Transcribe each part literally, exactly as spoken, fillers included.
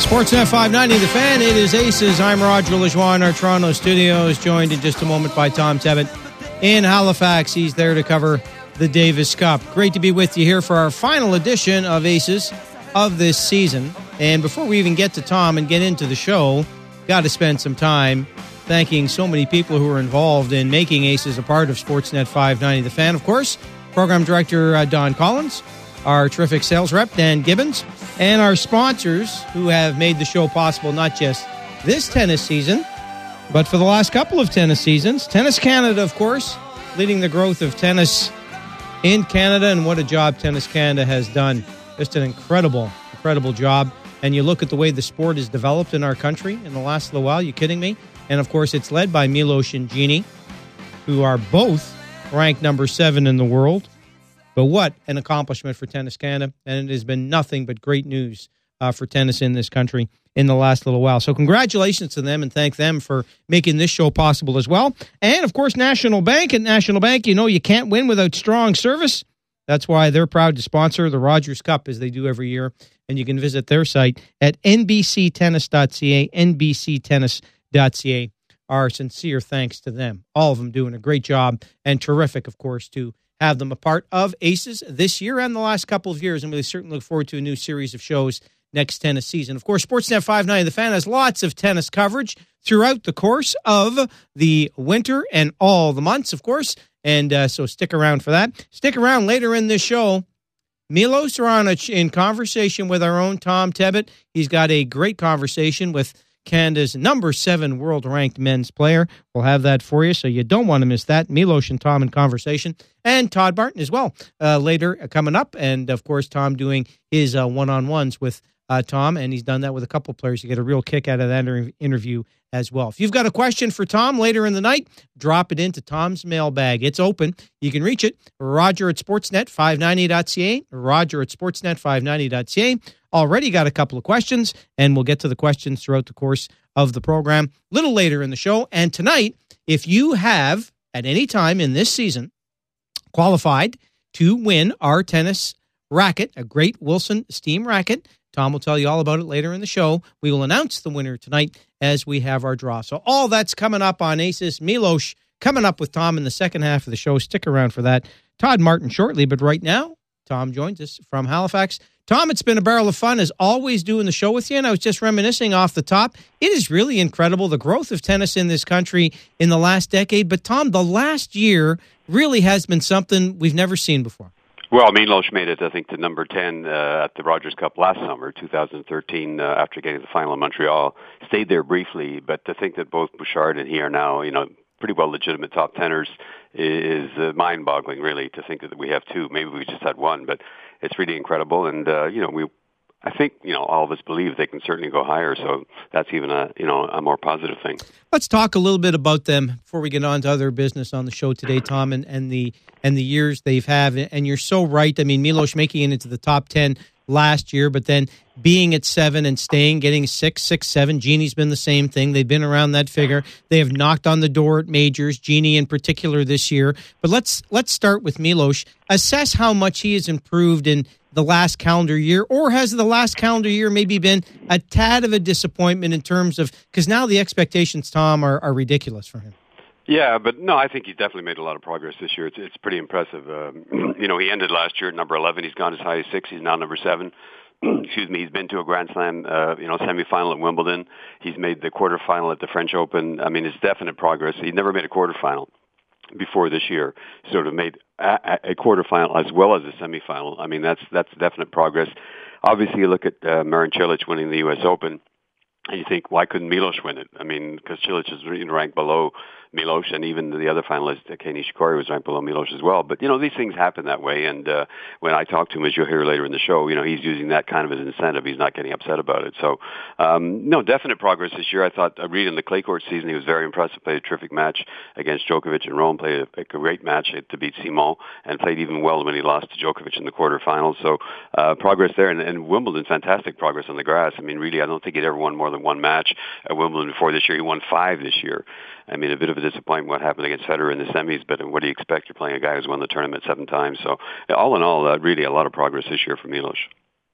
Sportsnet five ninety, The Fan. It is Aces. I'm Roger Lajoie in our Toronto studios, joined in just a moment by Tom Tebbett in Halifax. He's there to cover the Davis Cup. Great to be with you here for our final edition of Aces of this season. And before we even get to Tom and get into the show, got to spend some time thanking so many people who are involved in making Aces a part of Sportsnet five ninety, The Fan. Of course, Program Director uh, Don Collins, our terrific sales rep, Dan Gibbons, and our sponsors who have made the show possible not just this tennis season, but for the last couple of tennis seasons. Tennis Canada, of course, leading the growth of tennis in Canada, and what a job Tennis Canada has done. Just an incredible, incredible job. And you look at the way the sport has developed in our country in the last little while, you kidding me? And, of course, it's led by Milos and Genie, who are both ranked number seven in the world. But what an accomplishment for Tennis Canada, and it has been nothing but great news uh, for tennis in this country in the last little while. So congratulations to them, and thank them for making this show possible as well. And, of course, National Bank. At National Bank, you know you can't win without strong service. That's why they're proud to sponsor the Rogers Cup, as they do every year. And you can visit their site at n b c tennis dot c a, n b c tennis dot c a. Our sincere thanks to them. All of them doing a great job, and terrific, of course, to have them a part of Aces this year and the last couple of years. And we certainly look forward to a new series of shows next tennis season. Of course, Sportsnet five ninety, The Fan, has lots of tennis coverage throughout the course of the winter and all the months, of course. And uh, so stick around for that. Stick around later in this show. Milos Raonic in conversation with our own Tom Tebbett. He's got a great conversation with Canada's number seven world-ranked men's player. We'll have that for you, so you don't want to miss that. Milos and Tom in conversation. And Todd Martin as well uh, later uh, coming up. And, of course, Tom doing his uh, one-on-ones with uh, Tom, and he's done that with a couple players. You get a real kick out of that inter- interview as well. If you've got a question for Tom later in the night, drop it into Tom's mailbag. It's open. You can reach it, Roger at sportsnet five ninety dot c a, Roger at sportsnet five ninety dot c a. Already got a couple of questions, and we'll get to the questions throughout the course of the program a little later in the show. And tonight, if you have, at any time in this season, qualified to win our tennis racket, a great Wilson Steam racket, Tom will tell you all about it later in the show. We will announce the winner tonight as we have our draw. So all that's coming up on Aces. Milos coming up with Tom in the second half of the show. Stick around for that. Todd Martin shortly, but right now, Tom joins us from Halifax. Tom, it's been a barrel of fun, as always, doing the show with you, and I was just reminiscing off the top. It is really incredible, the growth of tennis in this country in the last decade. But, Tom, the last year really has been something we've never seen before. Well, Milos made it, I think, to number ten uh, at the Rogers Cup last summer, two thousand thirteen, uh, after getting to the final in Montreal. Stayed there briefly, but to think that both Bouchard and he are now, you know, pretty well legitimate top tenors is uh, mind-boggling, really, to think that we have two. Maybe we just had one, but it's really incredible. And, uh, you know, we, I think, you know, all of us believe they can certainly go higher. So that's even a, you know, a more positive thing. Let's talk a little bit about them before we get on to other business on the show today, Tom, and, and the and the years they've had. And you're so right. I mean, Milos making it into the top ten last year, but then being at seven and staying, getting six, six, seven. Genie's been the same thing. They've been around that figure. They have knocked on the door at majors, Genie in particular this year. But let's let's start with Milos. Assess how much he has improved in the last calendar year, or has the last calendar year maybe been a tad of a disappointment in terms of, because now the expectations, Tom, are, are ridiculous for him. Yeah, but no, I think he's definitely made a lot of progress this year. It's, it's pretty impressive. Um, you know, he ended last year at number eleven. He's gone as high as six. He's now number seven. Excuse me. He's been to a Grand Slam, uh, you know, semifinal at Wimbledon. He's made the quarterfinal at the French Open. I mean, it's definite progress. He never made a quarterfinal before this year. Sort of made a, a quarterfinal as well as a semifinal. I mean, that's that's definite progress. Obviously, you look at uh, Marin Cilic winning the U S Open, and you think, why couldn't Milos win it? I mean, because Cilic is ranked below Milos, and even the other finalist, Kei Nishikori, was ranked below Milos as well. But, you know, these things happen that way, and uh, when I talk to him, as you'll hear later in the show, you know, he's using that kind of as an incentive. He's not getting upset about it. So, um, no, definite progress this year. I thought, uh, Reed in the clay court season, he was very impressive, played a terrific match against Djokovic in Rome, played a, a great match to beat Simon, and played even well when he lost to Djokovic in the quarterfinals. So, uh, progress there, and, and Wimbledon, fantastic progress on the grass. I mean, really, I don't think he'd ever won more than one match at Wimbledon before this year. He won five this year. I mean, a bit of a disappointment what happened against Federer in the semis, but what do you expect? You're playing a guy who's won the tournament seven times. So all in all, uh, really a lot of progress this year for Milos.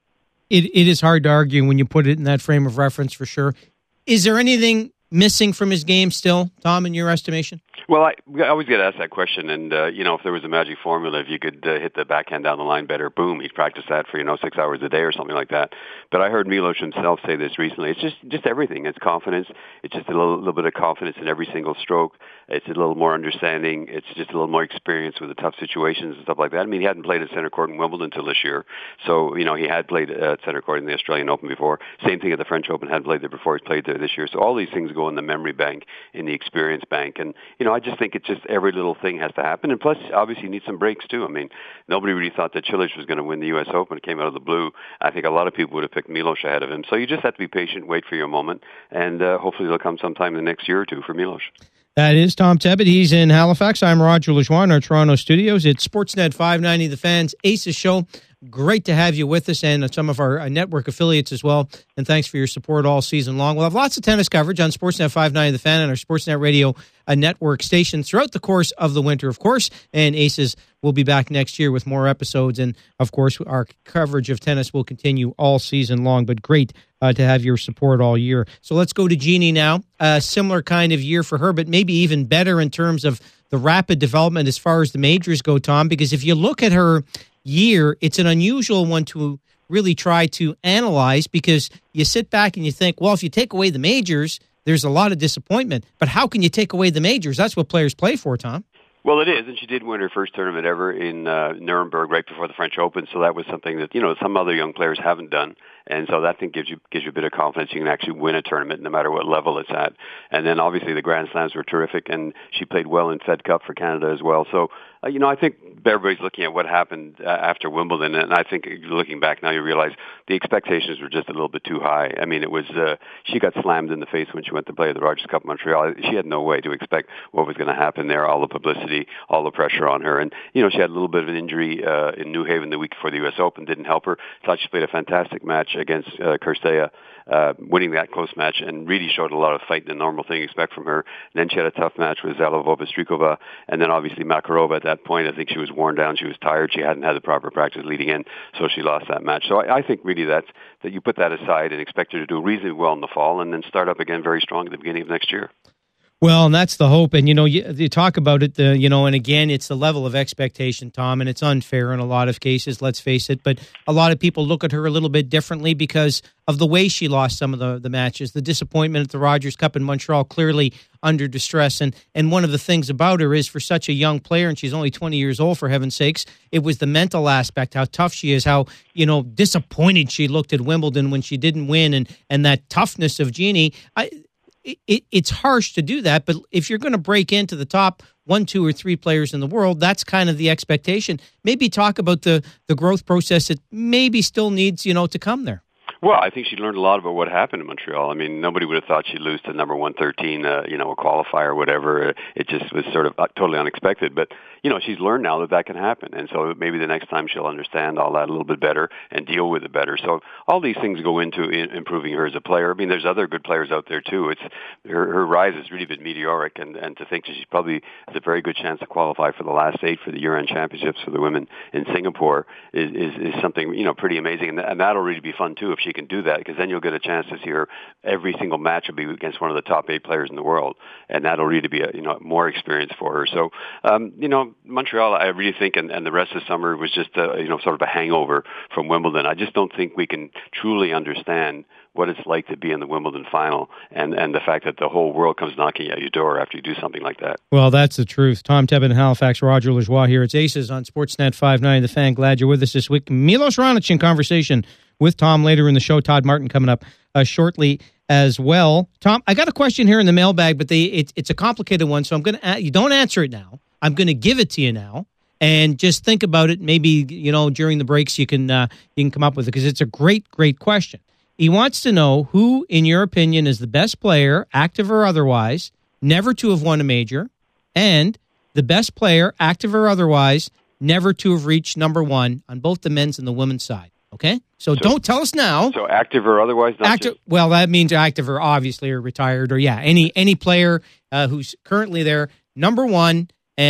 It It is hard to argue when you put it in that frame of reference, for sure. Is there anything missing from his game still, Tom, in your estimation? Well, I, I always get asked that question, and, uh, you know, if there was a magic formula, if you could uh, hit the backhand down the line better, boom, he'd practice that for, you know, six hours a day or something like that. But I heard Milos himself say this recently. It's just just everything. It's confidence. It's just a little, little bit of confidence in every single stroke. It's a little more understanding. It's just a little more experience with the tough situations and stuff like that. I mean, he hadn't played at center court in Wimbledon until this year. So, you know, he had played at center court in the Australian Open before. Same thing at the French Open, hadn't played there before. He's played there this year. So all these things go in the memory bank, in the experience bank. And, you know, I just think it's just every little thing has to happen. And plus, obviously, you need some breaks, too. I mean, nobody really thought that Cilic was going to win the U S Open. It came out of the blue. I think a lot of people would have picked Milos ahead of him. So you just have to be patient, wait for your moment, and uh, hopefully it'll come sometime in the next year or two for Milos. That is Tom Tebbett. He's in Halifax. I'm Roger Lajoie in our Toronto studios. It's Sportsnet five ninety, The Fans Aces Show. Great to have you with us, and some of our network affiliates as well. And thanks for your support all season long. We'll have lots of tennis coverage on Sportsnet five ninety The Fan and our Sportsnet Radio network stations throughout the course of the winter, of course. And Aces will be back next year with more episodes. And, of course, our coverage of tennis will continue all season long. But great uh, to have your support all year. So let's go to Jeannie now. A similar kind of year for her, but maybe even better in terms of the rapid development as far as the majors go, Tom. Because if you look at her year, it's an unusual one to really try to analyze, because you sit back and you think, well, if you take away the majors, there's a lot of disappointment. But how can you take away the majors? That's what players play for, Tom. Well, it is, and she did win her first tournament ever in uh, Nuremberg right before the French Open, so that was something that, you know, some other young players haven't done. And so that I think gives you gives you a bit of confidence you can actually win a tournament no matter what level it's at. And then obviously the Grand Slams were terrific, and she played well in Fed Cup for Canada as well. So, uh, you know, I think everybody's looking at what happened uh, after Wimbledon, and I think looking back now you realize the expectations were just a little bit too high. I mean, it was uh, she got slammed in the face when she went to play at the Rogers Cup in Montreal. She had no way to expect what was going to happen there, all the publicity, all the pressure on her. And, you know, she had a little bit of an injury uh, in New Haven the week before the U S Open, didn't help her. Thought she played a fantastic match against uh, Kirstea, uh, winning that close match, and really showed a lot of fight, the normal thing you expect from her. And then she had a tough match with Zalova-Strikova, and then obviously Makarova at that point. I think she was worn down, she was tired, she hadn't had the proper practice leading in, so she lost that match. So I, I think really that's, that you put that aside and expect her to do reasonably well in the fall, and then start up again very strong at the beginning of next year. Well, and that's the hope. And, you know, you, you talk about it, the, you know, and again, it's the level of expectation, Tom, and it's unfair in a lot of cases, let's face it. But a lot of people look at her a little bit differently because of the way she lost some of the, the matches, the disappointment at the Rogers Cup in Montreal, clearly under distress. And, and one of the things about her is, for such a young player, and she's only twenty years old, for heaven's sakes, it was the mental aspect, how tough she is, how, you know, disappointed she looked at Wimbledon when she didn't win, and, and that toughness of Jeannie. I It, it's harsh to do that, but if you're going to break into the top one, two, or three players in the world, that's kind of the expectation. Maybe talk about the, the growth process that maybe still needs, you know, to come there. Well, I think she learned a lot about what happened in Montreal. I mean, nobody would have thought she'd lose to number one thirteen, uh, you know, a qualifier or whatever. It just was sort of totally unexpected. But, you know, she's learned now that that can happen. And so maybe the next time she'll understand all that a little bit better and deal with it better. So all these things go into in improving her as a player. I mean, there's other good players out there, too. It's her, her rise has really been meteoric. And, and to think that she's probably has a very good chance to qualify for the last eight for the year-end championships for the women in Singapore is, is, is something, you know, pretty amazing. And, and that'll really be fun, too, if she can do that, because then you'll get a chance to see her every single match will be against one of the top eight players in the world, and that'll really be a, you know, more experience for her. So, um, you know, Montreal, I really think, and, and the rest of summer was just a, you know, sort of a hangover from Wimbledon. I just don't think we can truly understand what it's like to be in the Wimbledon final, and, and the fact that the whole world comes knocking at your door after you do something like that. Well, that's the truth. Tom Tebbett in Halifax, Roger Lajoie here. It's Aces on Sportsnet five ninety, The Fan. Glad you're with us this week. Milos Raonic in conversation with Tom later in the show. Todd Martin coming up uh, shortly as well. Tom, I got a question here in the mailbag, but they, it, it's a complicated one, so I'm going to, you don't answer it now. I'm going to give it to you now, and just think about it. Maybe, you know, during the breaks you can uh, you can come up with it, because it's a great, great question. He wants to know who, in your opinion, is the best player, active or otherwise, never to have won a major, and the best player, active or otherwise, never to have reached number one on both the men's and the women's side. Okay? So, so don't tell us now. So active or otherwise? Not active. Just... Well, that means active or obviously or retired, or, yeah, any any player uh, who's currently there, number one, and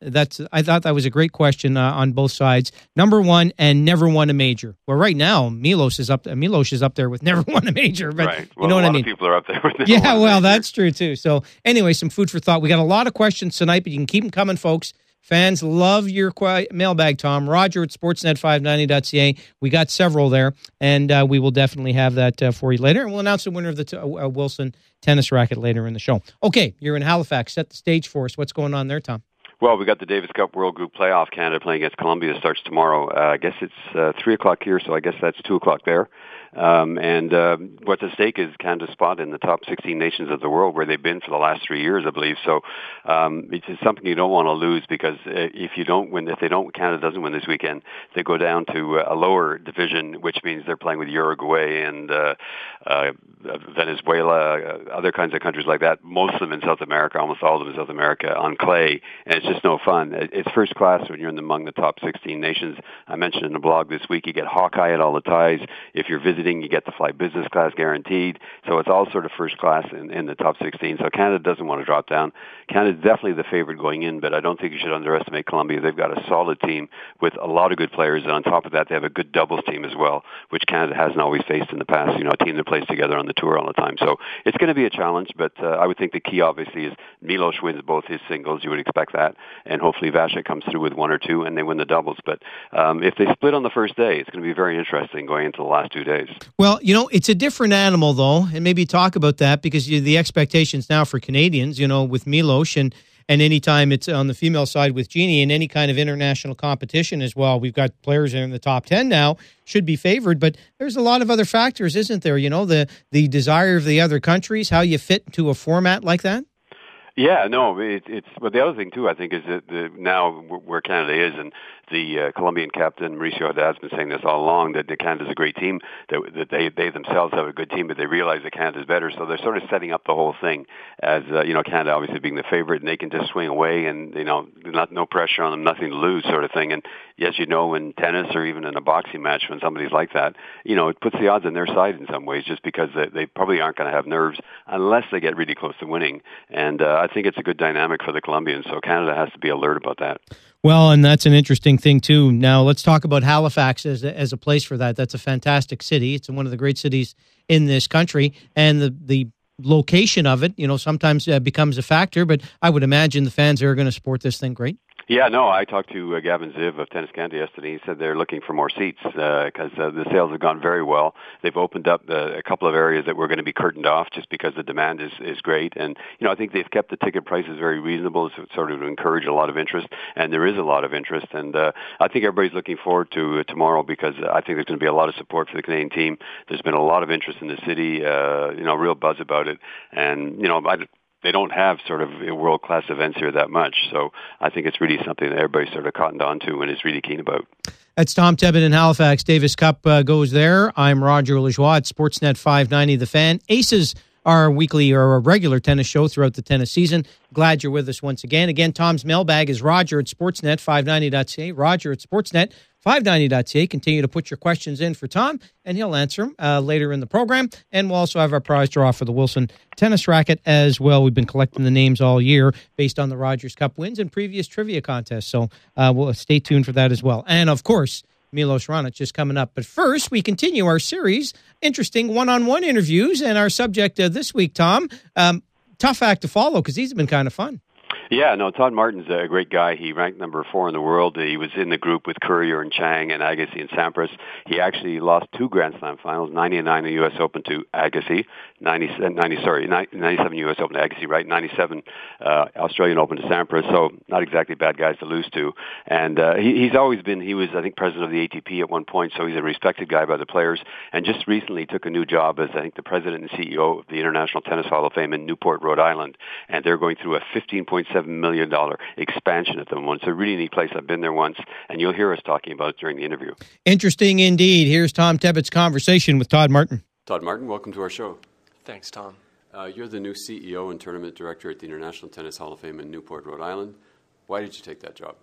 That's I thought that was a great question uh, on both sides. Number one and never won a major. Well, right now Milos is up. Milos is up there with never won a major. But right. Well, you know what a lot I mean. Of people are up there with never yeah, won a well, major. That's true too. So anyway, some food for thought. We got a lot of questions tonight, but you can keep them coming, folks. Fans love your qu- mailbag, Tom. Roger at sportsnet five ninety dot c a. We got several there, and uh, we will definitely have that uh, for you later. And we'll announce the winner of the t- uh, Wilson tennis racket later in the show. Okay, you're in Halifax. Set the stage for us. What's going on there, Tom? Well, we got the Davis Cup World Group Playoff. Canada playing against Colombia starts tomorrow. Uh, I guess it's uh, three o'clock here, so I guess that's two o'clock there. Um, and uh, what's at stake is Canada's spot in the top sixteen nations of the world, where they've been for the last three years, I believe. So um, it's something you don't want to lose, because if you don't win, if they don't, Canada doesn't win this weekend, they go down to a lower division, which means they're playing with Uruguay and uh, uh, Venezuela, uh, other kinds of countries like that. Most of them in South America, almost all of them in South America, on clay, and it's just no fun. It's first class when you're in the, among the top sixteen nations. I mentioned in the blog this week, you get Hawkeye at all the ties. If you're visiting, you get to fly business class guaranteed. So it's all sort of first class in, in the top sixteen. So Canada doesn't want to drop down. Canada's definitely the favorite going in, but I don't think you should underestimate Colombia. They've got a solid team with a lot of good players, and on top of that, they have a good doubles team as well, which Canada hasn't always faced in the past. You know, a team that plays together on the tour all the time. So it's going to be a challenge, but uh, I would think the key, obviously, is Milos wins both his singles. You would expect that, and hopefully Vasek comes through with one or two, and they win the doubles. But um, if they split on the first day, it's going to be very interesting going into the last two days. Well, you know, it's a different animal, though, and maybe talk about that, because you, the expectations now for Canadians, you know, with Milos, and, and anytime it's on the female side with Jeannie, in any kind of international competition as well, we've got players in the top ten now, should be favored, but there's a lot of other factors, isn't there? You know, the, the desire of the other countries, how you fit into a format like that? Yeah, no, it, it's, but the other thing too, I think, is that the, now where Canada is, and the uh, Colombian captain Mauricio Haddad has been saying this all along, that Canada's a great team, that, that they they themselves have a good team, but they realize that Canada's better, so they're sort of setting up the whole thing as uh, you know, Canada obviously being the favorite, and they can just swing away, and you know, not no pressure on them, nothing to lose, sort of thing. And yes, you know, in tennis or even in a boxing match, when somebody's like that, you know, it puts the odds on their side in some ways, just because they, they probably aren't going to have nerves unless they get really close to winning. And uh, I think it's a good dynamic for the Colombians, so Canada has to be alert about that. Well, and that's an interesting thing, too. Now, let's talk about Halifax as a, as a place for that. That's a fantastic city. It's one of the great cities in this country, and the, the location of it, you know, sometimes uh, becomes a factor, but I would imagine the fans are going to support this thing great. Yeah, no, I talked to uh, Gavin Ziv of Tennis Canada yesterday. He said they're looking for more seats because uh, uh, the sales have gone very well. They've opened up uh, a couple of areas that were going to be curtained off just because the demand is, is great. And, you know, I think they've kept the ticket prices very reasonable, so sort of to encourage a lot of interest. And there is a lot of interest. And uh, I think everybody's looking forward to uh, tomorrow, because I think there's going to be a lot of support for the Canadian team. There's been a lot of interest in the city, uh, you know, real buzz about it. And, you know, I they don't have sort of world-class events here that much. So I think it's really something that everybody's sort of cottoned onto and is really keen about. That's Tom Tebbett in Halifax. Davis Cup uh, goes there. I'm Roger Lajoie at Sportsnet five ninety The Fan. Aces are a weekly or a regular tennis show throughout the tennis season. Glad you're with us once again. Again, Tom's mailbag is Roger at Sportsnet five ninety dot c a. Roger at Sportsnet five ninety dot c a. Continue to put your questions in for Tom, and he'll answer them uh, later in the program. And we'll also have our prize draw for the Wilson tennis racket as well. We've been collecting the names all year based on the Rogers Cup wins and previous trivia contests. So uh, we'll stay tuned for that as well. And, of course, Milos Raonic is coming up. But first, we continue our series, interesting one-on-one interviews. And our subject uh, this week, Tom, um, tough act to follow because these have been kind of fun. Yeah, no, Todd Martin's a great guy. He ranked number four in the world. He was in the group with Courier and Chang and Agassi and Sampras. He actually lost two Grand Slam finals, ninety and nine in the U S Open to Agassi, ninety, ninety sorry, ninety-seven U S Open to Agassi, right? ninety-seven uh, Australian Open to Sampras. So not exactly bad guys to lose to. And uh, he, he's always been, he was, I think, president of the A T P at one point, so he's a respected guy by the players. And just recently took a new job as, I think, the president and C E O of the International Tennis Hall of Fame in Newport, Rhode Island. And they're going through a fifteen point seven million dollars expansion at the moment. It's a really neat place. I've been there once, and you'll hear us talking about it during the interview. Interesting indeed. Here's Tom Tebbett's conversation with Todd Martin. Todd Martin, welcome to our show. Thanks, Tom. Uh, you're the new C E O and tournament director at the International Tennis Hall of Fame in Newport, Rhode Island. Why did you take that job?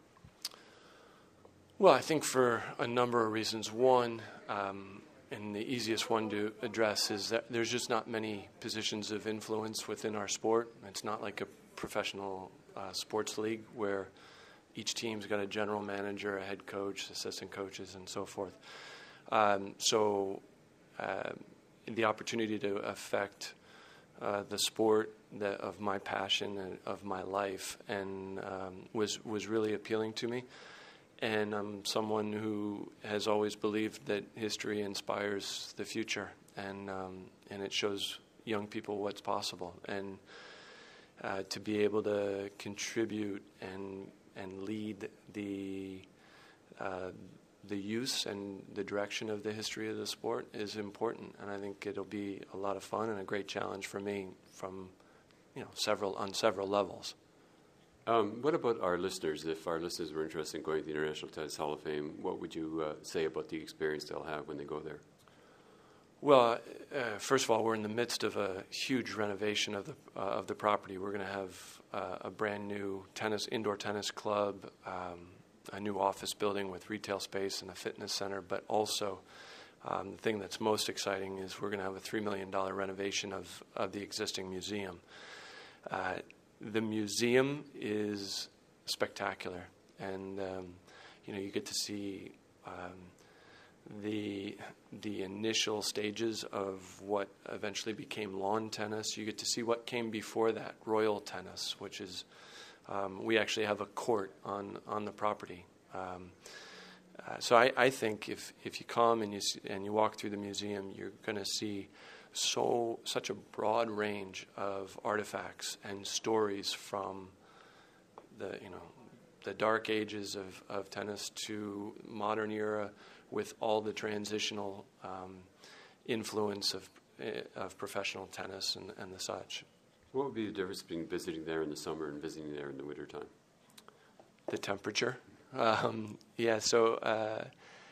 Well, I think for a number of reasons. One, um, and the easiest one to address, is that there's just not many positions of influence within our sport. It's not like a professional uh, sports league where each team's got a general manager, a head coach, assistant coaches, and so forth. Um, so uh, the opportunity to affect uh, the sport that, of my passion and of my life and um, was was really appealing to me. And I'm someone who has always believed that history inspires the future, and um, and it shows young people what's possible. And uh, to be able to contribute and and lead the uh, the use and the direction of the history of the sport is important. And I think it'll be a lot of fun and a great challenge for me from, you know, several on several levels. Um, what about our listeners? If our listeners were interested in going to the International Tennis Hall of Fame, what would you uh, say about the experience they'll have when they go there? Well, uh, first of all, we're in the midst of a huge renovation of the uh, of the property. We're going to have uh, a brand new tennis indoor tennis club, um, a new office building with retail space and a fitness center. But also, um, the thing that's most exciting is we're going to have a three million dollars renovation of of the existing museum. Uh, The museum is spectacular, and um, you know you get to see um, the the initial stages of what eventually became lawn tennis. You get to see what came before that, royal tennis, which is um, we actually have a court on on the property. Um, uh, so I, I think if if you come and you and you walk through the museum, you're going to see so such a broad range of artifacts and stories from the you know the dark ages of, of tennis to modern era, with all the transitional um, influence of of professional tennis and, and the such. What would be the difference between visiting there in the summer and visiting there in the wintertime? The temperature. Um, yeah, so uh,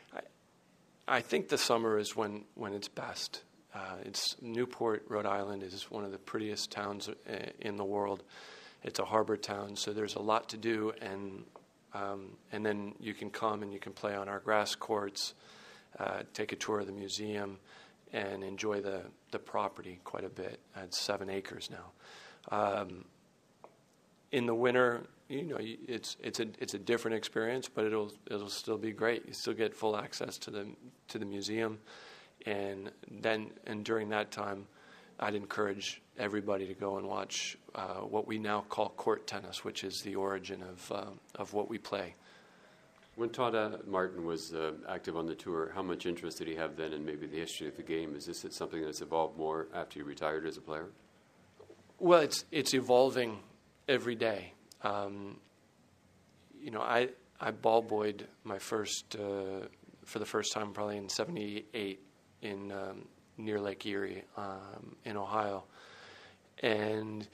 I, I think the summer is when, when it's best. Uh, it's Newport, Rhode Island is one of the prettiest towns in the world. It's a harbor town, so there's a lot to do, and um, and then you can come and you can play on our grass courts, uh, take a tour of the museum, and enjoy the, the property quite a bit. It's seven acres now. Um, in the winter, you know, it's it's a it's a different experience, but it'll it'll still be great. You still get full access to the to the museum. And then, and during that time, I'd encourage everybody to go and watch uh, what we now call court tennis, which is the origin of uh, of what we play. When Todd Martin was uh, active on the tour, how much interest did he have then in maybe the history of the game? Is this something that's evolved more after he retired as a player? Well, it's it's evolving every day. Um, you know, I I ball boyed my first uh, for the first time probably in seventy-eight. in um, near Lake Erie um, in Ohio, and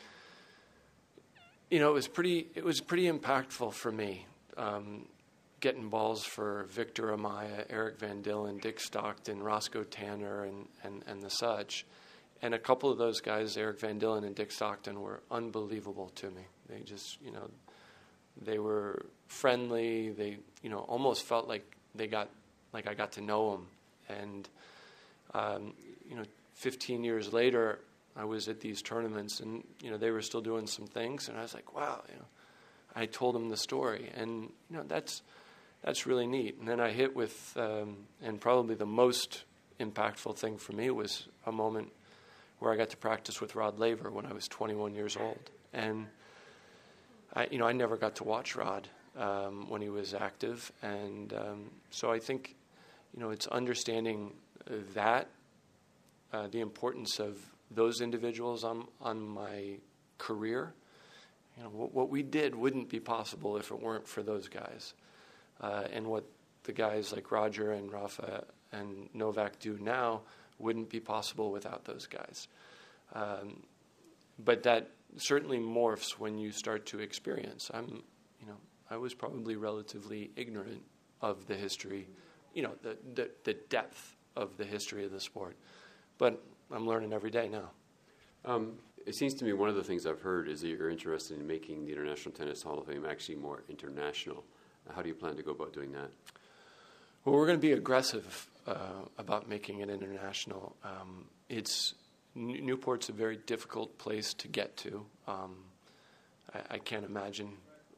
you know it was pretty it was pretty impactful for me, um, getting balls for Victor Amaya, Eric Van Dillen, Dick Stockton, Roscoe Tanner, and, and, and the such. And a couple of those guys, Eric Van Dillen and Dick Stockton, were unbelievable to me. They just, you know, they were friendly. They, you know, almost felt like they got like I got to know them. And Um, you know, fifteen years later, I was at these tournaments, and you know they were still doing some things, and I was like, "Wow!" You know, I told them the story, and you know that's that's really neat. And then I hit with, um, and probably the most impactful thing for me was a moment where I got to practice with Rod Laver when I was twenty-one years old, and I, you know, I never got to watch Rod um, when he was active, and um, so I think, you know, it's understanding that uh, the importance of those individuals on on my career. You know, what, what we did wouldn't be possible if it weren't for those guys, uh, and what the guys like Roger and Rafa and Novak do now wouldn't be possible without those guys. Um, but that certainly morphs when you start to experience. I'm, you know, I was probably relatively ignorant of the history, you know, the the, the depth of the history of the sport. But I'm learning every day now. Um, it seems to me one of the things I've heard is that you're interested in making the International Tennis Hall of Fame actually more international. How do you plan to go about doing that? Well, we're going to be aggressive uh, about making it international. Um, it's Newport's a very difficult place to get to. Um, I, I can't imagine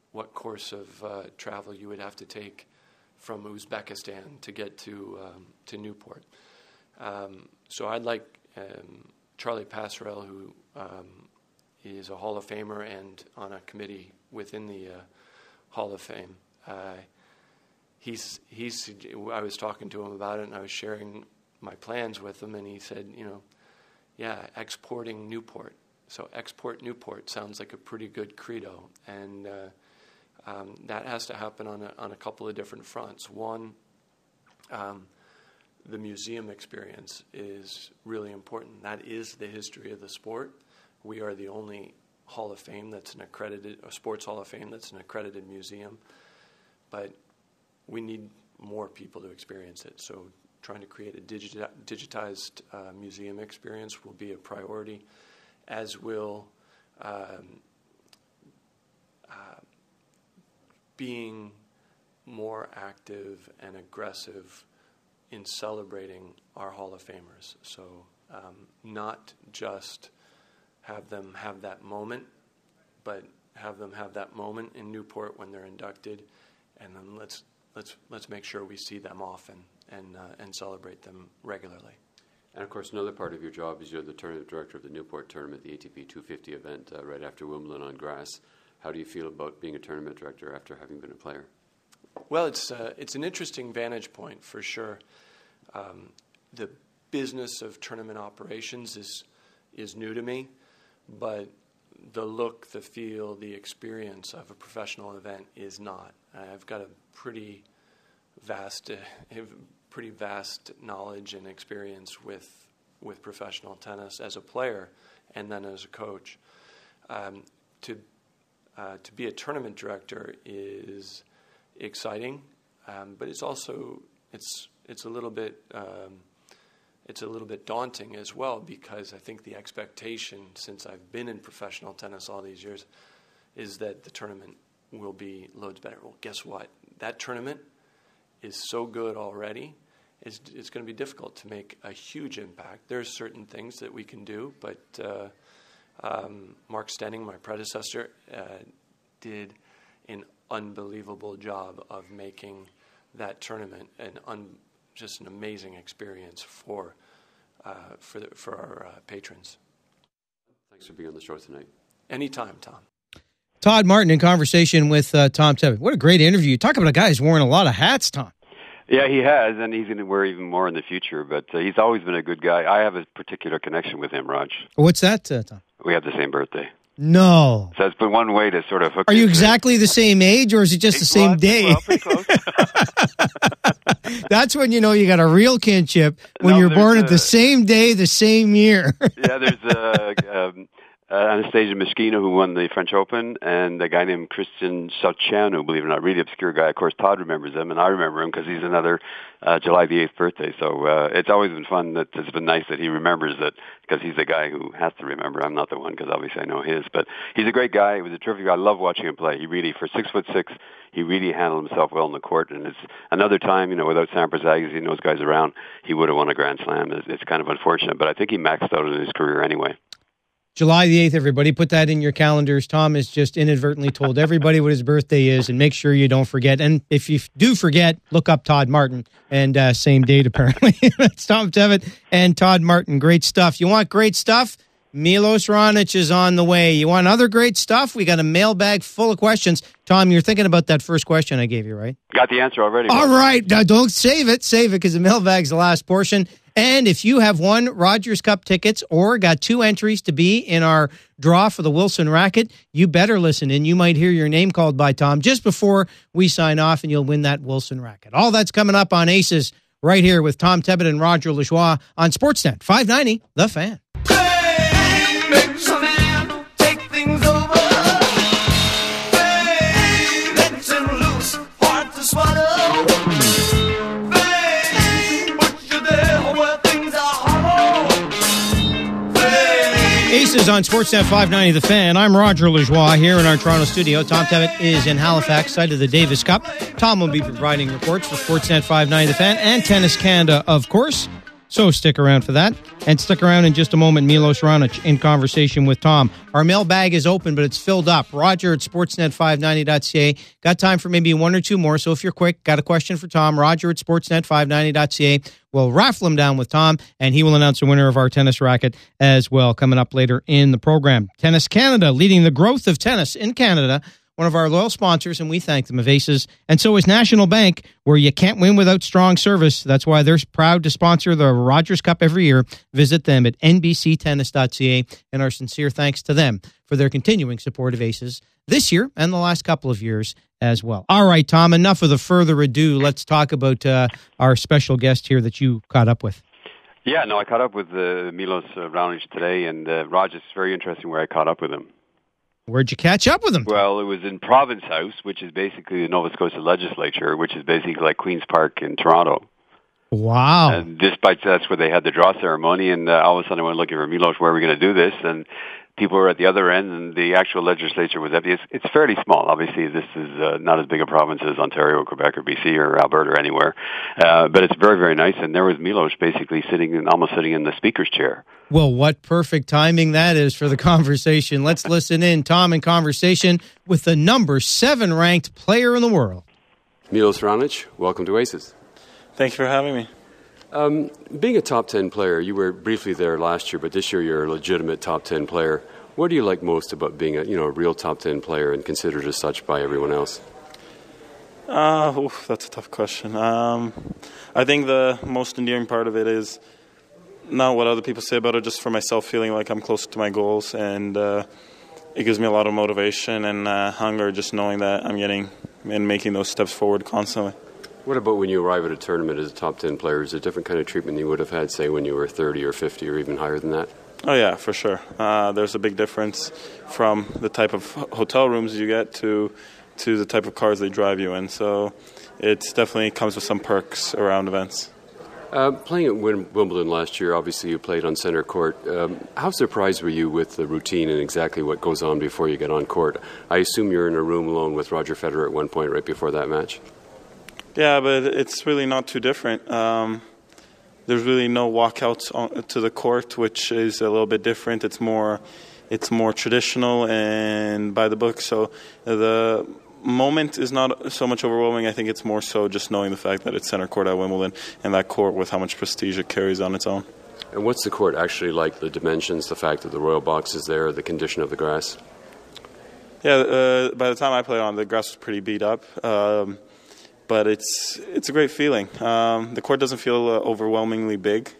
what course of uh, travel you would have to take from Uzbekistan to get to um, to Newport. Um, so I'd like um, Charlie Passerelle, who um, is a Hall of Famer and on a committee within the uh, Hall of Fame. Uh, he's he's. I was talking to him about it, and I was sharing my plans with him, and he said, you know, yeah, exporting Newport. So export Newport sounds like a pretty good credo, and uh, um, that has to happen on a, on a couple of different fronts. One, um, the museum experience is really important. That is the history of the sport. We are the only Hall of Fame that's an accredited, a sports Hall of Fame that's an accredited museum, but we need more people to experience it. So trying to create a digiti- digitized uh, museum experience will be a priority, as will um, uh, being more active and aggressive in celebrating our Hall of Famers. So um, not just have them have that moment, but have them have that moment in Newport when they're inducted, and then let's let's let's make sure we see them often and uh, and celebrate them regularly. And of course, another part of your job is you're the tournament director of the Newport tournament, the A T P two fifty event uh, right after Wimbledon on grass. How do you feel about being a tournament director after having been a player? Well, it's uh, it's an interesting vantage point for sure. Um, the business of tournament operations is is new to me, but the look, the feel, the experience of a professional event is not. I've got a pretty vast, uh, pretty vast knowledge and experience with with professional tennis as a player and then as a coach. Um, to uh, to be a tournament director is exciting, um, but it's also it's it's a little bit um, it's a little bit daunting as well, because I think the expectation, since I've been in professional tennis all these years, is that the tournament will be loads better. Well, guess what? That tournament is so good already. It's, it's going to be difficult to make a huge impact. There's certain things that we can do, but uh, um, Mark Stenning, my predecessor, uh, did an unbelievable job of making that tournament an un, just an amazing experience for uh, for the, for our uh, patrons. Thanks for being on the show tonight. Anytime, Tom. Todd Martin in conversation with uh, Tom Tebbett. What a great interview. Talk about a guy who's wearing a lot of hats, Tom. Yeah, he has, and he's going to wear even more in the future, but uh, he's always been a good guy. I have a particular connection with him, Raj. What's that, uh, Tom? We have the same birthday. No. So that's been one way to sort of hook. Are you exactly the same age, or is it just the same well, day? Well, pretty close. That's when you know you got a real kinship, when No, you're born a, at the same day, the same year. Yeah, there's uh, um, uh, Anastasia Moschino, who won the French Open, and a guy named Christian Sauciano, believe it or not, really obscure guy. Of course, Todd remembers him, and I remember him because he's another uh, July the eighth birthday. So uh, it's always been fun. That it's been nice that he remembers that, because he's the guy who has to remember. I'm not the one, because obviously I know his. But he's a great guy. He was a terrific guy. I love watching him play. He really, for six foot six, he really handled himself well on the court. And it's another time, you know, without Sampras Agassi and those guys around, he would have won a Grand Slam. It's, it's kind of unfortunate, but I think he maxed out in his career anyway. July the eighth, everybody. Put that in your calendars. Tom has just inadvertently told everybody what his birthday is, and make sure you don't forget. And if you do forget, look up Todd Martin, and uh, same date, apparently. That's Tom Tebbett and Todd Martin. Great stuff. You want great stuff? Milos Raonic is on the way. You want other great stuff? We got a mailbag full of questions. Tom, you're thinking about that first question I gave you, right? Got the answer already. All right. Now, don't save it. Save it, because the mailbag's the last portion. And if you have won Rogers Cup tickets or got two entries to be in our draw for the Wilson Racket, you better listen in. You might hear your name called by Tom just before we sign off, and you'll win that Wilson Racket. All that's coming up on Aces right here with Tom Tebbett and Roger Lajoie on Sportsnet five ninety, The Fan. Hey, makes a man take things over. Hey, lets him loose, hard to swallow. Aces on Sportsnet five ninety, The Fan. I'm Roger Lajoie here in our Toronto studio. Tom Tebbett is in Halifax, site of the Davis Cup. Tom will be providing reports for Sportsnet five ninety, The Fan, and Tennis Canada, of course. So stick around for that. And stick around in just a moment. Milos Raonic in conversation with Tom. Our mailbag is open, but it's filled up. Roger at sportsnet five ninety dot c a. Got time for maybe one or two more, so if you're quick, got a question for Tom, Roger at sportsnet five ninety dot c a. We'll raffle him down with Tom, and he will announce the winner of our tennis racket as well coming up later in the program. Tennis Canada, leading the growth of tennis in Canada. One of our loyal sponsors, and we thank them, of Aces. And so is National Bank, where you can't win without strong service. That's why they're proud to sponsor the Rogers Cup every year. Visit them at n b c tennis dot c a, and our sincere thanks to them for their continuing support of Aces this year and the last couple of years as well. All right, Tom, enough of the further ado. Let's talk about uh, our special guest here that you caught up with. Yeah, no, I caught up with uh, Milos uh, Raonic today, and uh, Raj, it's very interesting where I caught up with him. Where'd you catch up with him? Well, it was in Province House, which is basically the Nova Scotia Legislature, which is basically like Queen's Park in Toronto. Wow. And despite that's where they had the draw ceremony, and uh, all of a sudden I went looking for Milos, where are we going to do this? And people were at the other end, and the actual legislature was empty. It's, it's fairly small. Obviously, this is uh, not as big a province as Ontario, Quebec, or B C, or Alberta, or anywhere. Uh, but it's very, very nice. And there was Milos basically sitting, in, almost sitting in the speaker's chair. Well, what perfect timing that is for the conversation. Let's listen in. Tom in conversation with the number seven ranked player in the world. Milos Raonic, welcome to Aces. Thanks for having me. Um, being a top ten player, you were briefly there last year, but this year you're a legitimate top ten player. What do you like most about being a you know a real top ten player and considered as such by everyone else? Uh, oof, that's a tough question. Um, I think the most endearing part of it is not what other people say about it, just for myself feeling like I'm closer to my goals, and uh, it gives me a lot of motivation and uh, hunger just knowing that I'm getting and making those steps forward constantly. What about when you arrive at a tournament as a top ten player? Is it a different kind of treatment than you would have had, say, when you were thirty or fifty or even higher than that? Oh, yeah, for sure. Uh, there's a big difference from the type of hotel rooms you get to to the type of cars they drive you in. So it definitely comes with some perks around events. Uh, playing at Wimbledon last year, obviously you played on center court. Um, how surprised were you with the routine and exactly what goes on before you get on court? I assume you're in a room alone with Roger Federer at one point right before that match. Yeah, but it's really not too different. Um, there's really no walkouts on, to the court, which is a little bit different. It's more, it's more traditional and by the book. So the moment is not so much overwhelming. I think it's more so just knowing the fact that it's center court at Wimbledon and that court with how much prestige it carries on its own. And what's the court actually like? The dimensions, the fact that the Royal Box is there, the condition of the grass? Yeah, uh, by the time I played on, the grass was pretty beat up. Um, But it's it's a great feeling. Um, the court doesn't feel uh, overwhelmingly big,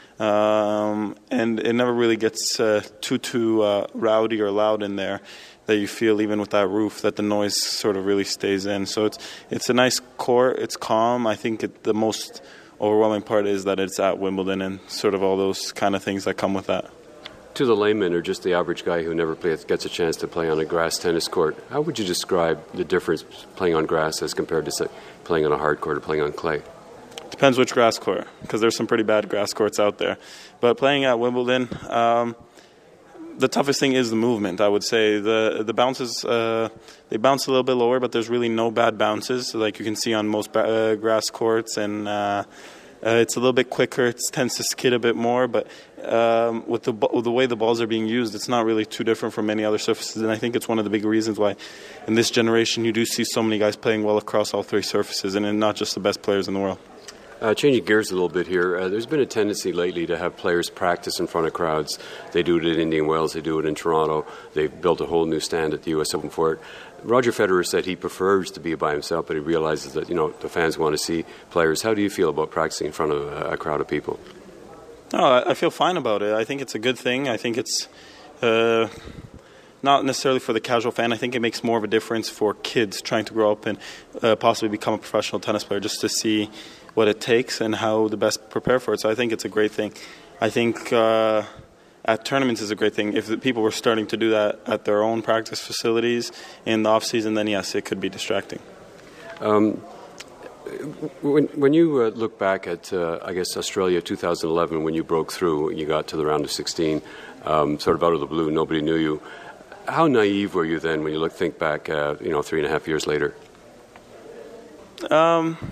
um, and it never really gets uh, too too uh, rowdy or loud in there. That you feel even with that roof that the noise sort of really stays in. So it's it's a nice court. It's calm. I think it, the most overwhelming part is that it's at Wimbledon and sort of all those kind of things that come with that. To the layman or just the average guy who never plays, gets a chance to play on a grass tennis court, how would you describe the difference playing on grass as compared to say, playing on a hard court or playing on clay? Depends which grass court, because there's some pretty bad grass courts out there. But playing at Wimbledon, um, the toughest thing is the movement, I would say. The the bounces, uh, they bounce a little bit lower, but there's really no bad bounces, like you can see on most ba- uh, grass courts, and uh, Uh, it's a little bit quicker. It tends to skid a bit more, but um, with the with the way the balls are being used, it's not really too different from many other surfaces. And I think it's one of the big reasons why, in this generation, you do see so many guys playing well across all three surfaces, and not just the best players in the world. Uh, changing gears a little bit here, uh, there's been a tendency lately to have players practice in front of crowds. They do it at Indian Wells, they do it in Toronto. They've built a whole new stand at the U S Open for it. Roger Federer said he prefers to be by himself, but he realizes that, you know, the fans want to see players. How do you feel about practicing in front of a, a crowd of people? No, I feel fine about it. I think it's a good thing. I think it's uh, not necessarily for the casual fan. I think it makes more of a difference for kids trying to grow up and uh, possibly become a professional tennis player, just to see what it takes and how to best prepare for it. So I think it's a great thing. I think uh, at tournaments is a great thing. If the people were starting to do that at their own practice facilities in the off season, then yes, it could be distracting. Um, when when you uh, look back at, uh, I guess, Australia two thousand eleven, when you broke through, you got to the round of sixteen, um, sort of out of the blue, nobody knew you. How naive were you then when you look think back, uh, you know, three and a half years later? Um.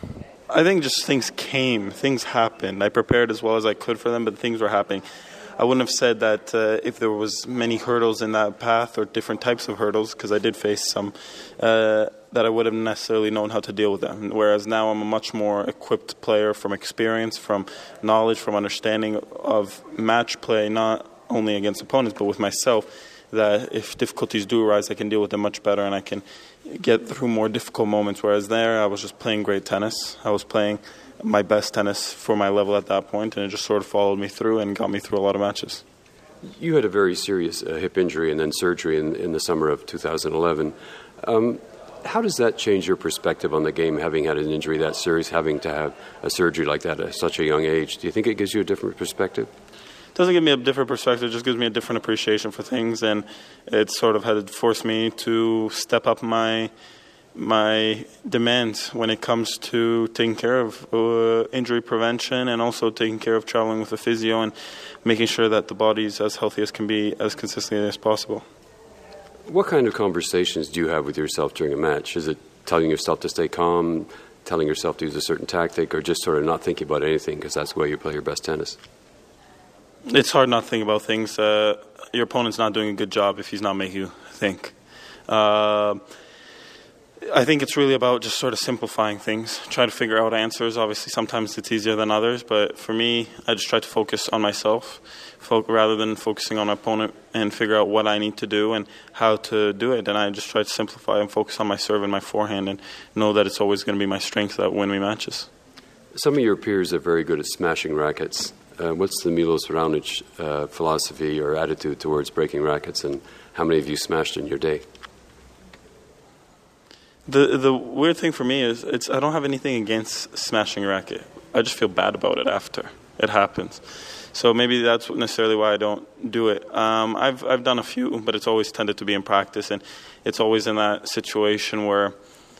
I think just things came, things happened. I prepared as well as I could for them, but things were happening. I wouldn't have said that uh, if there was many hurdles in that path or different types of hurdles, because I did face some, uh, that I would have necessarily known how to deal with them. Whereas now I'm a much more equipped player from experience, from knowledge, from understanding of match play, not only against opponents, but with myself, that if difficulties do arise, I can deal with them much better and I can get through more difficult moments. Whereas there, I was just playing great tennis. I was playing my best tennis for my level at that point, and it just sort of followed me through and got me through a lot of matches. You had a very serious uh, hip injury and then surgery in, in the summer of two thousand eleven. Um, how does that change your perspective on the game, having had an injury that serious, having to have a surgery like that at such a young age? Do you think it gives you a different perspective? It doesn't give me a different perspective, it just gives me a different appreciation for things, and it sort of had forced me to step up my my demands when it comes to taking care of uh, injury prevention and also taking care of traveling with a physio and making sure that the body is as healthy as can be as consistently as possible. What kind of conversations do you have with yourself during a match? Is it telling yourself to stay calm, telling yourself to use a certain tactic, or just sort of not thinking about anything because that's the way you play your best tennis? It's hard not to think about things. Uh, your opponent's not doing a good job if he's not making you think. Uh, I think it's really about just sort of simplifying things, try to figure out answers. Obviously, sometimes it's easier than others, but for me, I just try to focus on myself fo- rather than focusing on my opponent and figure out what I need to do and how to do it. And I just try to simplify and focus on my serve and my forehand and know that it's always going to be my strength that win me matches. Some of your peers are very good at smashing rackets. Uh, what's the Milos Raonic uh, philosophy or attitude towards breaking rackets, and how many of you smashed in your day? The the weird thing for me is it's I don't have anything against smashing a racket. I just feel bad about it after it happens. So maybe that's necessarily why I don't do it. Um, I've I've done a few, but it's always tended to be in practice, and it's always in that situation where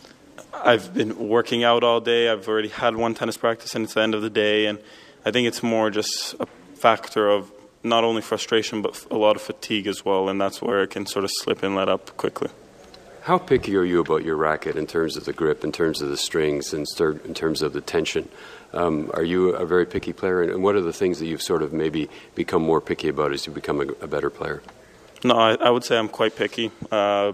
I've been working out all day. I've already had one tennis practice, and it's the end of the day, and I think it's more just a factor of not only frustration but a lot of fatigue as well, and that's where it can sort of slip and let up quickly. How picky are you about your racket in terms of the grip, in terms of the strings, and in terms of the tension? Um, are you a very picky player, and what are the things that you've sort of maybe become more picky about as you become a, a better player? No, I, I would say I'm quite picky. Uh,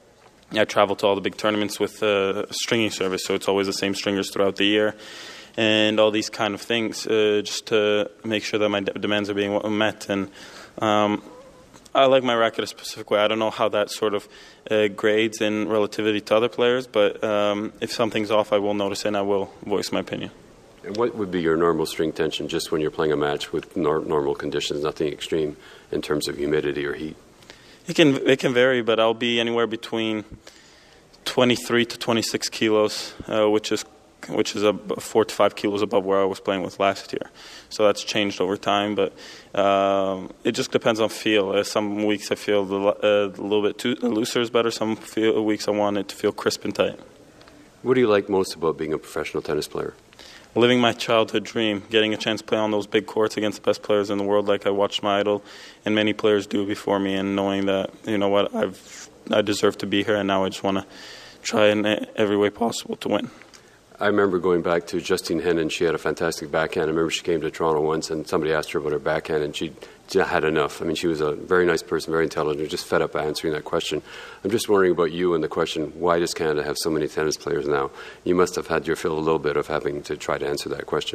I travel to all the big tournaments with a stringing service, so it's always the same stringers throughout the year. And all these kind of things, uh, just to make sure that my de- demands are being met. And um, I like my racket a specific way. I don't know how that sort of uh, grades in relativity to other players, but um, if something's off, I will notice it and I will voice my opinion. And what would be your normal string tension just when you're playing a match with nor- normal conditions, nothing extreme in terms of humidity or heat? It can it can vary, but I'll be anywhere between twenty-three to twenty-six kilos, uh, which is which is a four to five kilos above where I was playing with last year. So that's changed over time, but um, it just depends on feel. Uh, some weeks I feel the, uh, a little bit too looser is better. Some feel, weeks I want it to feel crisp and tight. What do you like most about being a professional tennis player? Living my childhood dream, getting a chance to play on those big courts against the best players in the world like I watched my idol and many players do before me, and knowing that, you know what, I've I deserve to be here, and now I just want to try in every way possible to win. I remember going back to Justine Henin. She had a fantastic backhand. I remember she came to Toronto once and somebody asked her about her backhand and she had enough. I mean, she was a very nice person, very intelligent, just fed up answering that question. I'm just wondering about you and the question, why does Canada have so many tennis players now? You must have had your fill a little bit of having to try to answer that question.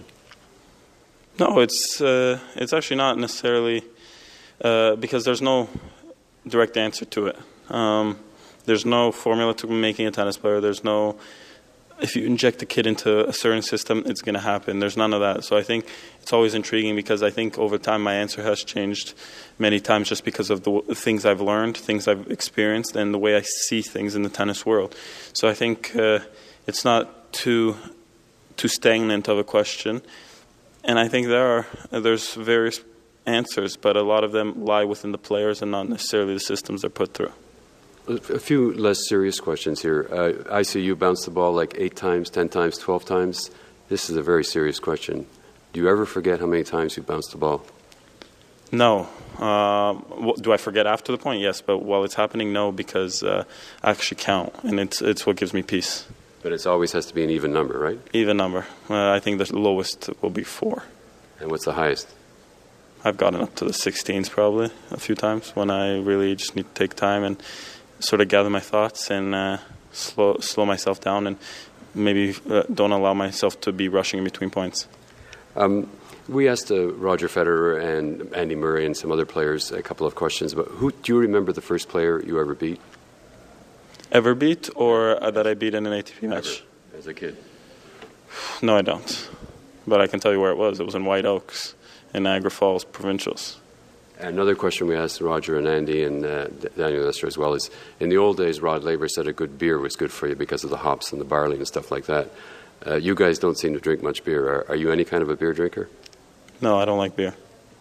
No, it's, uh, it's actually not necessarily uh, because there's no direct answer to it. Um, there's no formula to making a tennis player. There's no... If you inject a kid into a certain system, it's going to happen. There's none of that. So I think it's always intriguing because I think over time my answer has changed many times just because of the things I've learned, things I've experienced, and the way I see things in the tennis world. So I think uh, it's not too too stagnant of a question. And I think there are there's various answers, but a lot of them lie within the players and not necessarily the systems they're put through. A few less serious questions here. Uh, I see you bounce the ball like eight times, ten times, twelve times. This is a very serious question. Do you ever forget how many times you bounced the ball? No. Uh, do I forget after the point? Yes, but while it's happening, no, because uh, I actually count, and it's it's what gives me peace. But it always has to be an even number, right? Even number. Uh, I think the lowest will be four. And what's the highest? I've gotten up to the sixteens probably a few times when I really just need to take time and sort of gather my thoughts and uh, slow slow myself down and maybe uh, don't allow myself to be rushing in between points. Um, we asked uh, Roger Federer and Andy Murray and some other players a couple of questions about who. Do you remember the first player you ever beat? Ever beat, or uh, that I beat in an A T P match? Ever, as a kid? No, I don't. But I can tell you where it was. It was in White Oaks in Niagara Falls Provincials. Another question we asked Roger and Andy and uh, Daniel Lester as well is, in the old days, Rod Laver said a good beer was good for you because of the hops and the barley and stuff like that. Uh, you guys don't seem to drink much beer. Are, are you any kind of a beer drinker? No, I don't like beer.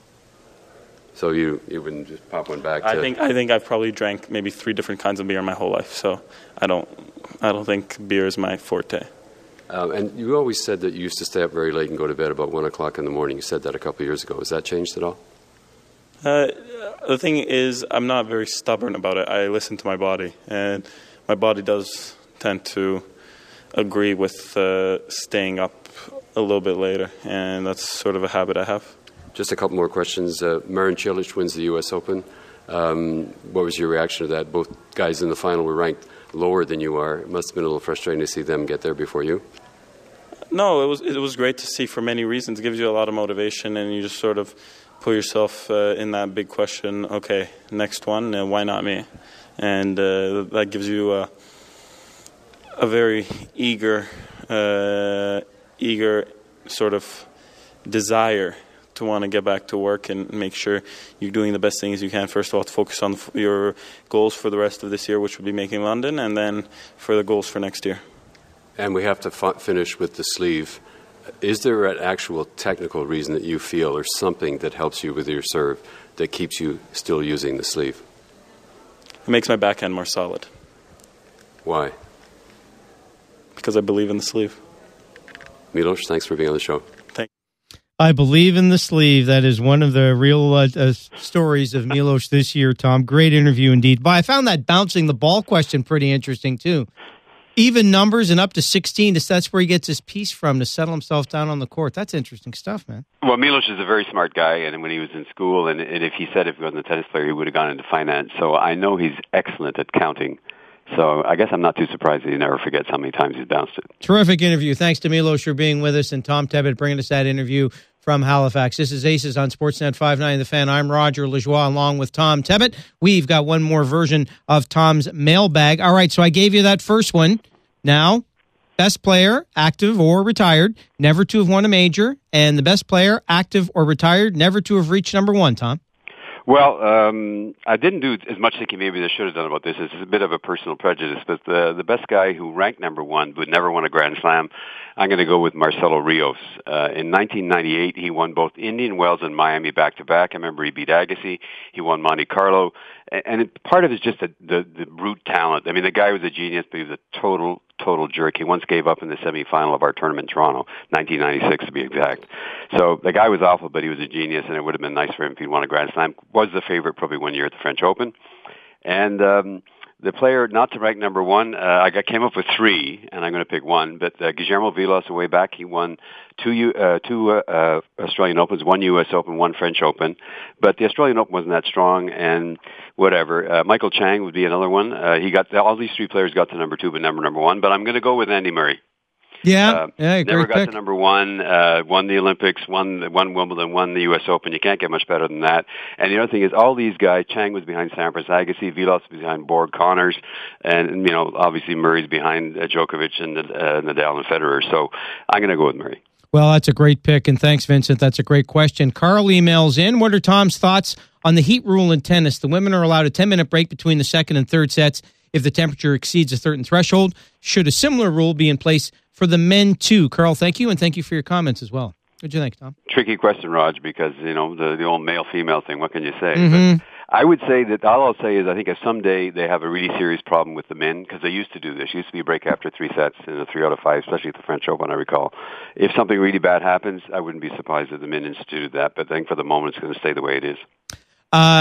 So you, you wouldn't just pop one back to... I think I think I've probably drank maybe three different kinds of beer in my whole life, so I don't I don't think beer is my forte. Um, and you always said that you used to stay up very late and go to bed about one o'clock in the morning. You said that a couple of years ago. Has that changed at all? Uh, the thing is, I'm not very stubborn about it. I listen to my body, and my body does tend to agree with uh, staying up a little bit later, and that's sort of a habit I have. Just a couple more questions. Uh, Marin Cilic wins the U S Open. Um, what was your reaction to that? Both guys in the final were ranked lower than you are. It must have been a little frustrating to see them get there before you. No, it was it was great to see for many reasons. It gives you a lot of motivation, and you just sort of put yourself uh, in that big question, okay, next one, uh, why not me? And uh, that gives you a, a very eager, uh, eager sort of desire to want to get back to work and make sure you're doing the best things you can. First of all, to focus on your goals for the rest of this year, which will be making London, and then for the goals for next year. And we have to f- finish with the sleeve. Is there an actual technical reason that you feel or something that helps you with your serve that keeps you still using the sleeve? It makes my backhand more solid. Why? Because I believe in the sleeve. Milos, thanks for being on the show. Thank you. I believe in the sleeve. That is one of the real uh, uh, stories of Milos this year, Tom. Great interview indeed. But I found that bouncing the ball question pretty interesting, too. Even numbers and up to sixteen, that's where he gets his piece from to settle himself down on the court. That's interesting stuff, man. Well, Milos is a very smart guy, and when he was in school, and, and if he said if he wasn't a tennis player, he would have gone into finance. So I know he's excellent at counting. So I guess I'm not too surprised that he never forgets how many times he's bounced it. Terrific interview. Thanks to Milos for being with us, and Tom Tebbett bringing us that interview from Halifax. This is Aces on Sportsnet five ninety The Fan. I'm Roger Lajoie along with Tom Tebbett. We've got one more version of Tom's mailbag. All right, so I gave you that first one. Now, best player, active or retired, never to have won a major, and the best player, active or retired, never to have reached number one, Tom. Well, um, I didn't do as much thinking maybe as I should have done about this. It's a bit of a personal prejudice, but the the best guy who ranked number one but never won a Grand Slam, I'm going to go with Marcelo Rios. Uh, in nineteen ninety-eight, he won both Indian Wells and Miami back-to-back. I remember he beat Agassi. He won Monte Carlo. And, and it, part of it is just the, the, the brute talent. I mean, the guy was a genius, but he was a total, total jerk. He once gave up in the semifinal of our tournament in Toronto, nineteen ninety-six to be exact. So the guy was awful, but he was a genius, and it would have been nice for him if he'd won a Grand Slam. Was the favorite probably one year at the French Open. And um, the player not to rank number one, uh, I got, came up with three, and I'm going to pick one. But uh, Guillermo Vilas, way back, he won two U, uh, two uh, uh, Australian Opens, one U S Open, one French Open. But the Australian Open wasn't that strong, and whatever. Uh, Michael Chang would be another one. Uh, he got all these three players got to number two, but number number one. But I'm going to go with Andy Murray. Yeah, uh, yeah, never great got pick. to number one. Uh, won the Olympics, won won Wimbledon, won the U S Open. You can't get much better than that. And the other thing is, all these guys. Chang was behind Sampras, Agassi, Vilas was behind Borg, Connors, and you know, obviously Murray's behind uh, Djokovic and uh, Nadal and Federer. So I'm going to go with Murray. Well, that's a great pick, and thanks, Vincent. That's a great question. Carl emails in, what are Tom's thoughts on the heat rule in tennis? The women are allowed a ten-minute break between the second and third sets if the temperature exceeds a certain threshold. Should a similar rule be in place for the men, too? Carl, thank you, and thank you for your comments as well. What do you think, Tom? Tricky question, Raj, because, you know, the, the old male-female thing, what can you say? Mm-hmm. But I would say that all I'll say is I think if someday they have a really serious problem with the men, because they used to do this. It used to be a break after three sets in a three out of five, especially at the French Open, I recall. If something really bad happens, I wouldn't be surprised if the men instituted that. But I think for the moment it's going to stay the way it is. Uh,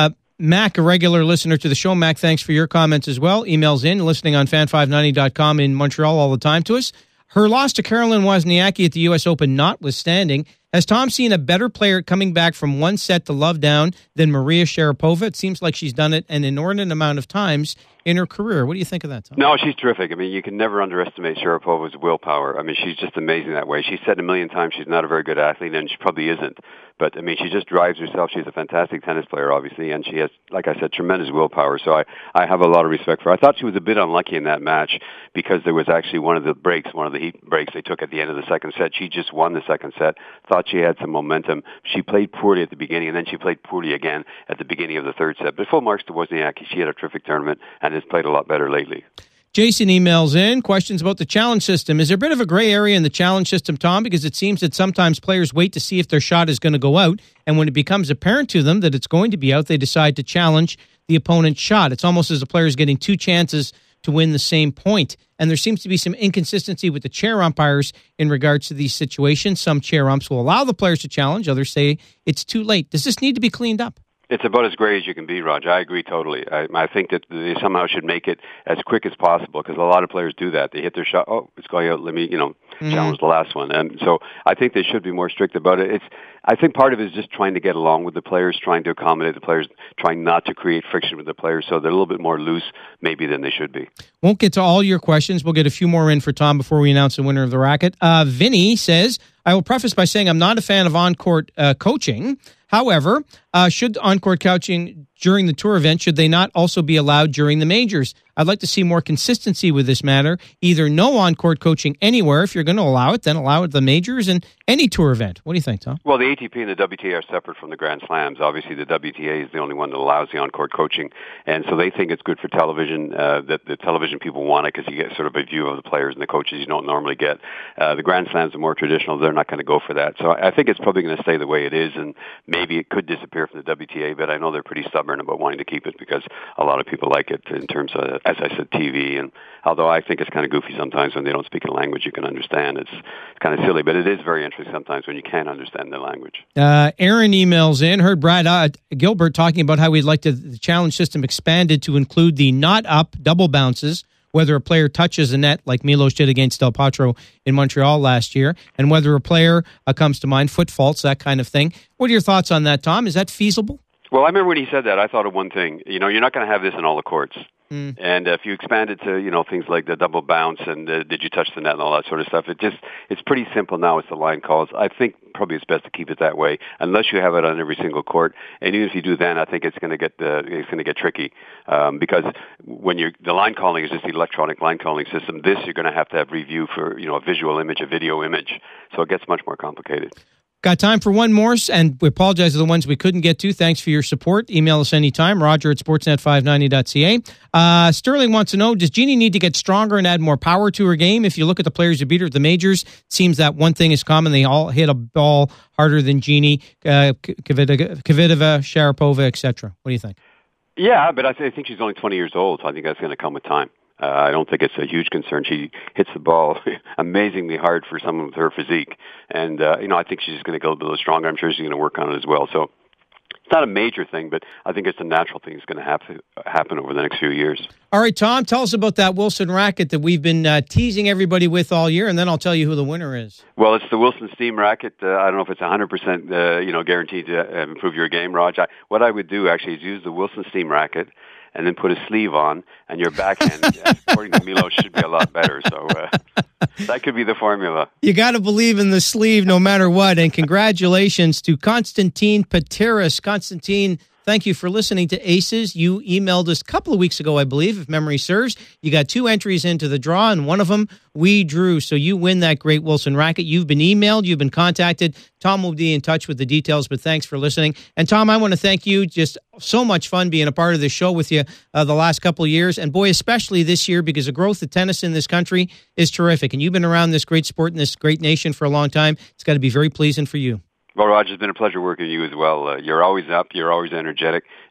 Mac, a regular listener to the show. Mac, thanks for your comments as well. Emails in, listening on fan five ninety dot com in Montreal all the time to us. Her loss to Caroline Wozniacki at the U S Open notwithstanding, has Tom seen a better player coming back from one set to love down than Maria Sharapova? It seems like she's done it an inordinate amount of times in her career. What do you think of that, Tom? No, she's terrific. I mean, you can never underestimate Sharapova's willpower. I mean, she's just amazing that way. She's said a million times she's not a very good athlete, and she probably isn't. But, I mean, she just drives herself. She's a fantastic tennis player, obviously, and she has, like I said, tremendous willpower. So I, I have a lot of respect for her. I thought she was a bit unlucky in that match because there was actually one of the breaks, one of the heat breaks they took at the end of the second set. She just won the second set, thought she had some momentum. She played poorly at the beginning, and then she played poorly again at the beginning of the third set. But full marks to Wozniacki. She had a terrific tournament and has played a lot better lately. Jason emails in questions about the challenge system. Is there a bit of a gray area in the challenge system, Tom? Because it seems that sometimes players wait to see if their shot is going to go out, and when it becomes apparent to them that it's going to be out, they decide to challenge the opponent's shot. It's almost as a player is getting two chances to win the same point. And there seems to be some inconsistency with the chair umpires in regards to these situations. Some chair umps will allow the players to challenge. Others say it's too late. Does this need to be cleaned up? It's about as gray as you can be, Raj. I agree totally. I, I think that they somehow should make it as quick as possible because a lot of players do that. They hit their shot. Oh, it's going out. Let me, you know, mm-hmm. challenge the last one. And so I think they should be more strict about it. It's. I think part of it is just trying to get along with the players, trying to accommodate the players, trying not to create friction with the players, so they're a little bit more loose maybe than they should be. Won't get to all your questions. We'll get a few more in for Tom before we announce the winner of the racket. Uh, Vinny says, I will preface by saying I'm not a fan of on-court uh, coaching. However, uh, should on-court coaching during the tour event, should they not also be allowed during the majors? I'd like to see more consistency with this matter. Either no on-court coaching anywhere. If you're going to allow it, then allow it at the majors and any tour event. What do you think, Tom? Well, the A T P and the W T A are separate from the Grand Slams. Obviously, the W T A is the only one that allows the on-court coaching, and so they think it's good for television, uh, that the television people want it because you get sort of a view of the players and the coaches you don't normally get. Uh, the Grand Slams are more traditional. They're not going to go for that. So I think it's probably going to stay the way it is, and maybe it could disappear from the W T A, but I know they're pretty stubborn about wanting to keep it because a lot of people like it in terms of, as I said, T V. And although I think it's kind of goofy sometimes when they don't speak a language you can understand, it's kind of silly, but it is very interesting sometimes when you can't understand the language. Uh, Aaron emails in, heard Brad uh, Gilbert talking about how he'd like to, the challenge system expanded to include the not up double bounces, whether a player touches a net like Milos did against Del Potro in Montreal last year, and whether a player uh, comes to mind, foot faults, that kind of thing. What are your thoughts on that, Tom? Is that feasible? Well, I remember when he said that, I thought of one thing. You know, you're not going to have this in all the courts. Mm. And if you expand it to, you know, things like the double bounce and uh, did you touch the net and all that sort of stuff, it just, it's pretty simple now. It's the line calls. I think probably it's best to keep it that way, unless you have it on every single court. And even if you do then, I think it's going to get uh, it's going to get tricky um, because when you're, the line calling is just the electronic line calling system. This you're going to have to have review for, you know, a visual image, a video image. So it gets much more complicated. Got time for one more, and we apologize for the ones we couldn't get to. Thanks for your support. Email us anytime, Roger at sportsnet five ninety dot c a. Uh, Sterling wants to know, does Jeannie need to get stronger and add more power to her game? If you look at the players who beat her at the majors, it seems that one thing is common. They all hit a ball harder than Jeannie, uh, Kvitova, Sharapova, et cetera. What do you think? Yeah, but I, th- I think she's only twenty years old, so I think that's going to come with time. Uh, I don't think it's a huge concern. She hits the ball amazingly hard for someone with her physique. And, uh, you know, I think she's just going to go a little stronger. I'm sure she's going to work on it as well. So it's not a major thing, but I think it's a natural thing that's going to have to happen over the next few years. All right, Tom, tell us about that Wilson racket that we've been uh, teasing everybody with all year, and then I'll tell you who the winner is. Well, it's the Wilson Steam racket. Uh, I don't know if it's one hundred percent uh, you know, guaranteed to uh, improve your game, Raj. I, what I would do, actually, is use the Wilson Steam racket and then put a sleeve on, and your backhand, according to Milos, should be a lot better. So uh, that could be the formula. You got to believe in the sleeve no matter what. And congratulations to Konstantin Pateras. Konstantin, thank you for listening to Aces. You emailed us a couple of weeks ago, I believe, if memory serves. You got two entries into the draw, and one of them we drew. So you win that great Wilson racket. You've been emailed. You've been contacted. Tom will be in touch with the details, but thanks for listening. And Tom, I want to thank you. Just so much fun being a part of this show with you uh, the last couple of years. And boy, especially this year, because the growth of tennis in this country is terrific. And you've been around this great sport in this great nation for a long time. It's got to be very pleasing for you. Well, Roger, it's been a pleasure working with you as well. Uh, you're always up, you're always energetic,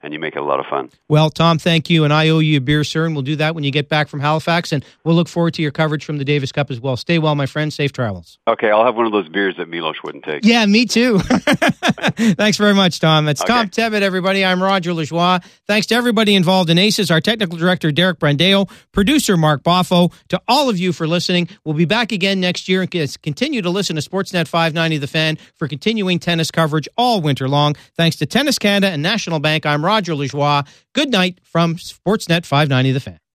and you make it a lot of fun. Well, Tom, thank you, and I owe you a beer, sir, and we'll do that when you get back from Halifax, and we'll look forward to your coverage from the Davis Cup as well. Stay well, my friend. Safe travels. Okay, I'll have one of those beers that Milos wouldn't take. Yeah, me too. Thanks very much, Tom. That's Okay. Tom Tebbett, everybody. I'm Roger Lajoie. Thanks to everybody involved in Aces, our technical director, Derek Brandeo, producer, Mark Boffo, to all of you for listening. We'll be back again next year and continue to listen to Sportsnet five ninety The Fan for continuing tennis coverage all winter long. Thanks to Tennis Canada and National Bank, I'm Roger Lajoie. Good night from Sportsnet five ninety The Fan.